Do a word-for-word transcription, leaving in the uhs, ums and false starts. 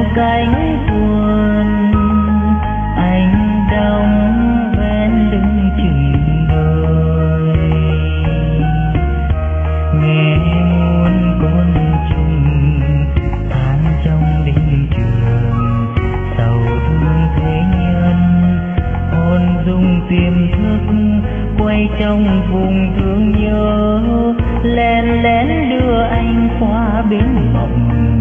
cánh buồn anh đóng ven lưng chừng đời, nghe muôn con trùng than trong đêm trường, sầu thương thế nhân hồn dung tiềm thức quay trong vùng thương nhớ, lén lén đưa anh qua bến mộng.